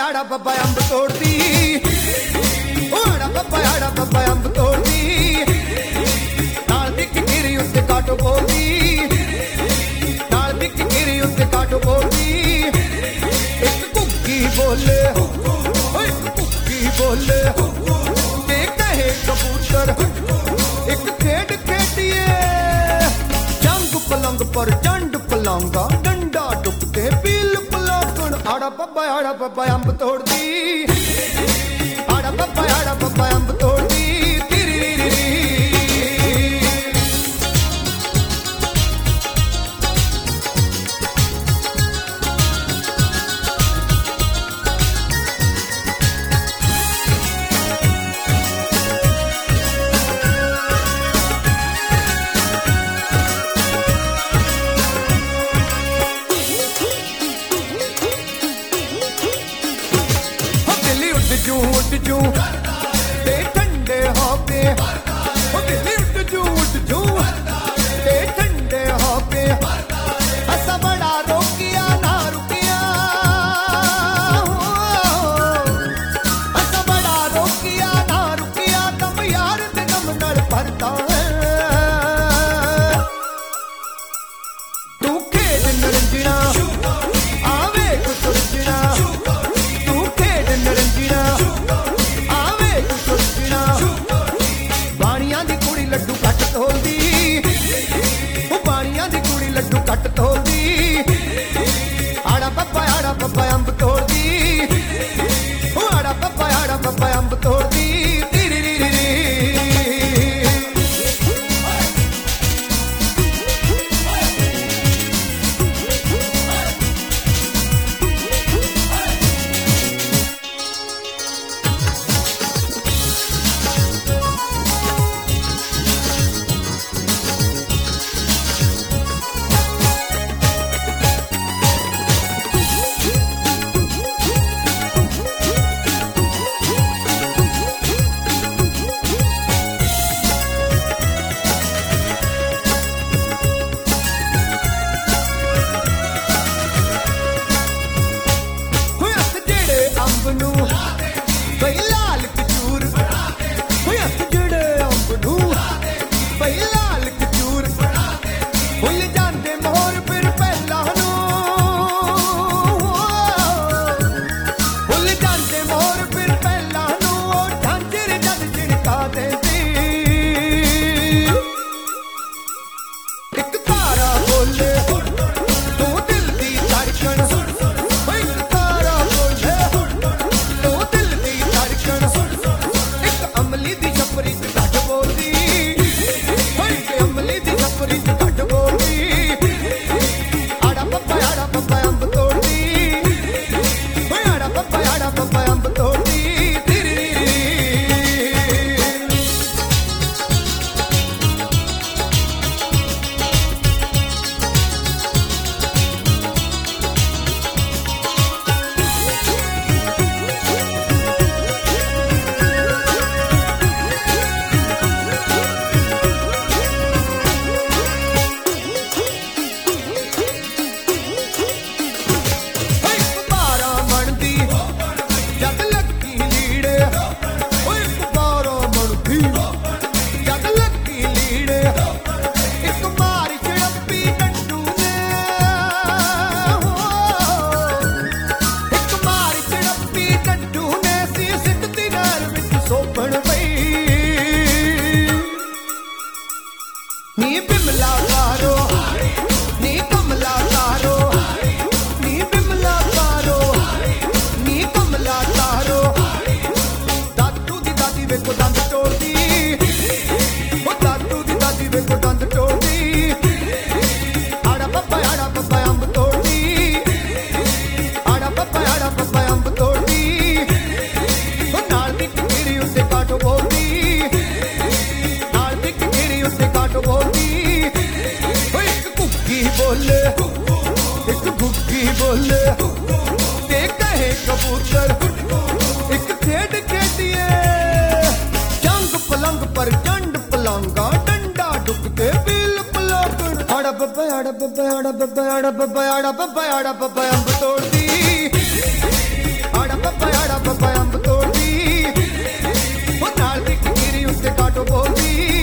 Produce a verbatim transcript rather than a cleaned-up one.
आड़ा बब्बा अंब तोड़दी, आड़ा बब्बा आड़ा बब्बा अंब तोड़दी, नाल दी किरी उत्ते काटो बोलदी, नाल दी किरी उत्ते काटो बोलदी। एक कुक्की बोले, एक कुक्की बोले, एक कहे कबूतर, एक खेड खेडिए, जंग पलंग पर जंड पलंगा, डंडा डुकते पील पलाकण, आड़ा बब्बा आड़ा बब्बा अंब तोड़दी, आड़ा बब्बा आड़ा बब्बा अंब तोड़दी। उठ जू ते ठंडे होके, दिल्ली उठ जू उठ जू ते ठंडे होके, असा बड़ा रोकिया ना रुकिया, असा बड़ा रोकिया ना रुकिया, कम यार ते कम नल भरता है। तू खेड नरंजना आवे कुसुरजना, तू खेड नरंजना लड्डू कट तोलदी, बाणियां दी कुड़ी लड्डू कट तोलदी, आड़ा बब्बा आड़ा बब्बा अंब तोड़दी, आड़ा बब्बा आड़ा बब्बा अंब तोड़दी। बोले ते कहे कबूतर एक खेड खेडिए, जंग पलंग पर जंड पलंगा, डंडा डुकते बिल पलाकण, आड़ा बब्बा आड़ा बब्बा आड़ा बब्बा आड़ा बब्बा आड़ा बब्बा आड़ा बब्बा अंब तोड़दी, आड़ा ਬੱਬਾ ਆੜਾ ਬੱਬਾ ਅੰਬ ਤੋੜਦੀ ਉਹ ਨਾਲ ਦੀ ਕਿਰੀ ਉੱਤੇ ਕਾਟੋ ਬੋਲਦੀ